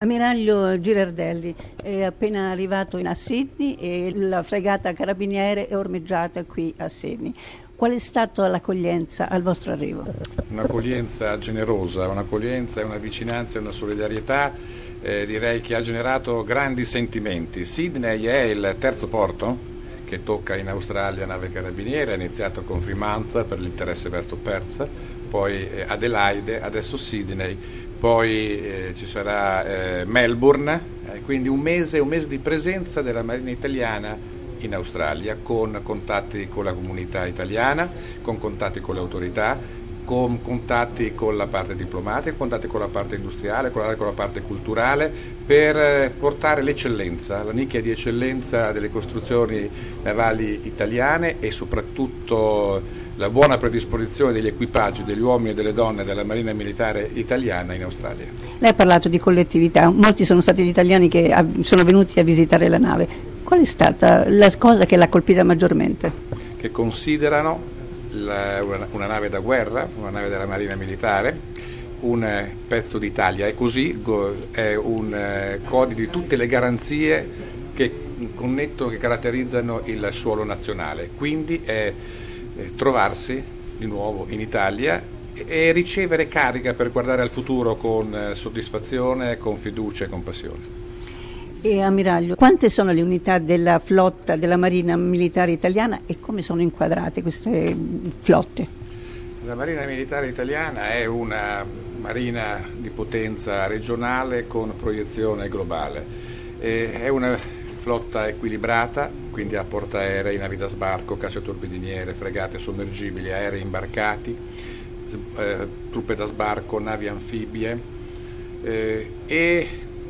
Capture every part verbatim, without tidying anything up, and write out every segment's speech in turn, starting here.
Ammiraglio Girardelli è appena arrivato in a Sydney e la fregata Carabiniere è ormeggiata qui a Sydney. Qual è stata l'accoglienza al vostro arrivo? Un'accoglienza generosa, un'accoglienza e una vicinanza e una solidarietà eh, direi che ha generato grandi sentimenti. Sydney è il terzo porto che tocca in Australia nave Carabiniere, ha iniziato con Fremantle per l'interesse verso Perth, poi eh, Adelaide, adesso Sydney, poi eh, ci sarà eh, Melbourne, eh, quindi un mese, un mese di presenza della Marina Italiana in Australia, con contatti con la comunità italiana, con contatti con le autorità, con contatti con la parte diplomatica, contatti con la parte industriale, con la, con la parte culturale, per portare l'eccellenza, la nicchia di eccellenza delle costruzioni navali italiane e soprattutto la buona predisposizione degli equipaggi, degli uomini e delle donne della Marina Militare Italiana in Australia. Lei ha parlato di collettività, molti sono stati gli italiani che sono venuti a visitare la nave. Qual è stata la cosa che l'ha colpita maggiormente? Che considerano la, una, una nave da guerra, una nave della Marina Militare, un pezzo d'Italia, e così è un eh, codice di tutte le garanzie che connettono, che caratterizzano il suolo nazionale. Quindi è eh, trovarsi di nuovo in Italia e, e ricevere carica per guardare al futuro con eh, soddisfazione, con fiducia e con passione. E ammiraglio, quante sono le unità della flotta della Marina Militare Italiana e come sono inquadrate queste flotte? La Marina Militare Italiana è una marina di potenza regionale con proiezione globale. E è una flotta equilibrata, quindi ha portaerei, navi da sbarco, cacciatorpediniere, fregate sommergibili, aerei imbarcati, eh, truppe da sbarco, navi anfibie eh, e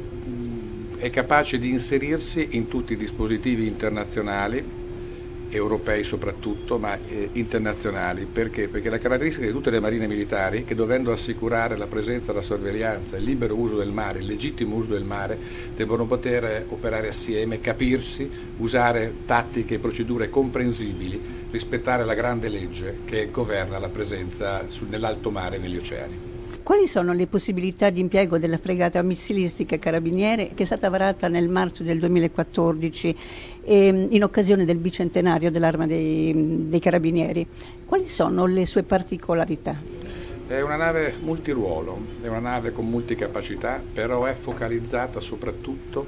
è capace di inserirsi in tutti i dispositivi internazionali, europei soprattutto, ma eh, internazionali. Perché? Perché la caratteristica di tutte le marine militari, che dovendo assicurare la presenza, la sorveglianza, il libero uso del mare, il legittimo uso del mare, devono poter operare assieme, capirsi, usare tattiche e procedure comprensibili, rispettare la grande legge che governa la presenza su, nell'alto mare e negli oceani. Quali sono le possibilità di impiego della fregata missilistica Carabiniere, che è stata varata nel marzo del duemilaquattordici eh, in occasione del bicentenario dell'Arma dei, dei Carabinieri? Quali sono le sue particolarità? È una nave multiruolo, è una nave con multicapacità, però è focalizzata soprattutto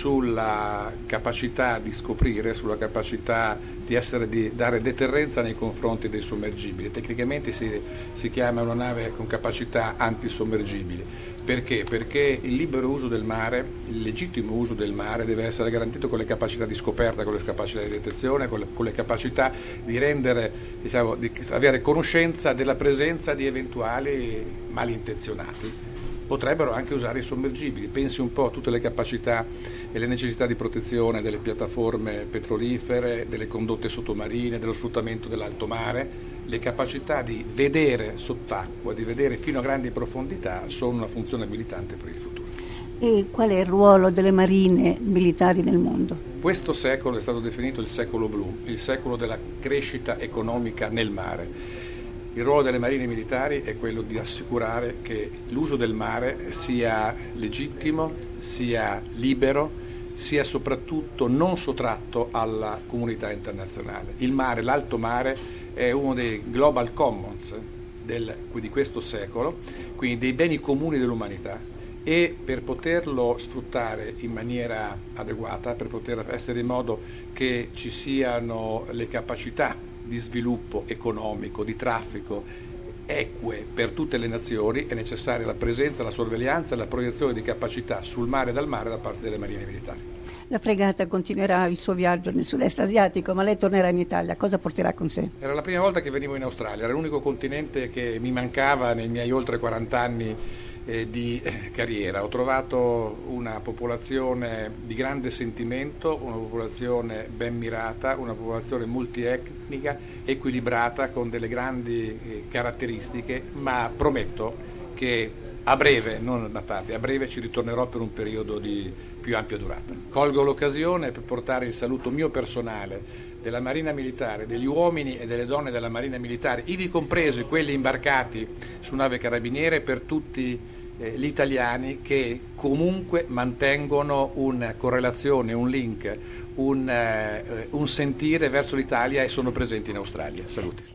sulla capacità di scoprire, sulla capacità di, essere, di dare deterrenza nei confronti dei sommergibili. Tecnicamente si, si chiama una nave con capacità antisommergibili. Perché? Perché il libero uso del mare, il legittimo uso del mare deve essere garantito con le capacità di scoperta, con le capacità di detezione, con le, con le capacità di rendere, diciamo, di avere conoscenza della presenza di eventuali malintenzionati. Potrebbero anche usare i sommergibili. Pensi un po' a tutte le capacità e le necessità di protezione delle piattaforme petrolifere, delle condotte sottomarine, dello sfruttamento dell'alto mare. Le capacità di vedere sott'acqua, di vedere fino a grandi profondità, sono una funzione abilitante per il futuro. E qual è il ruolo delle marine militari nel mondo? Questo secolo è stato definito il secolo blu, il secolo della crescita economica nel mare. Il ruolo delle marine militari è quello di assicurare che l'uso del mare sia legittimo, sia libero, sia soprattutto non sottratto alla comunità internazionale. Il mare, l'alto mare, è uno dei global commons del, di questo secolo, quindi dei beni comuni dell'umanità, e per poterlo sfruttare in maniera adeguata, per poter essere in modo che ci siano le capacità di sviluppo economico, di traffico eque per tutte le nazioni, è necessaria la presenza, la sorveglianza e la proiezione di capacità sul mare e dal mare da parte delle marine militari. La fregata continuerà il suo viaggio nel sud-est asiatico, ma lei tornerà in Italia. Cosa porterà con sé? Era la prima volta che venivo in Australia, era l'unico continente che mi mancava nei miei oltre quaranta anni eh, di carriera. Ho trovato una popolazione di grande sentimento, una popolazione ben mirata, una popolazione multietnica, equilibrata, con delle grandi eh, caratteristiche, ma prometto che a breve, non a tardi, a breve ci ritornerò per un periodo di più ampia durata. Colgo l'occasione per portare il saluto mio personale della Marina Militare, degli uomini e delle donne della Marina Militare, ivi compresi quelli imbarcati su nave Carabiniere, per tutti eh, gli italiani che comunque mantengono una correlazione, un link, un, eh, un sentire verso l'Italia e sono presenti in Australia. Saluti.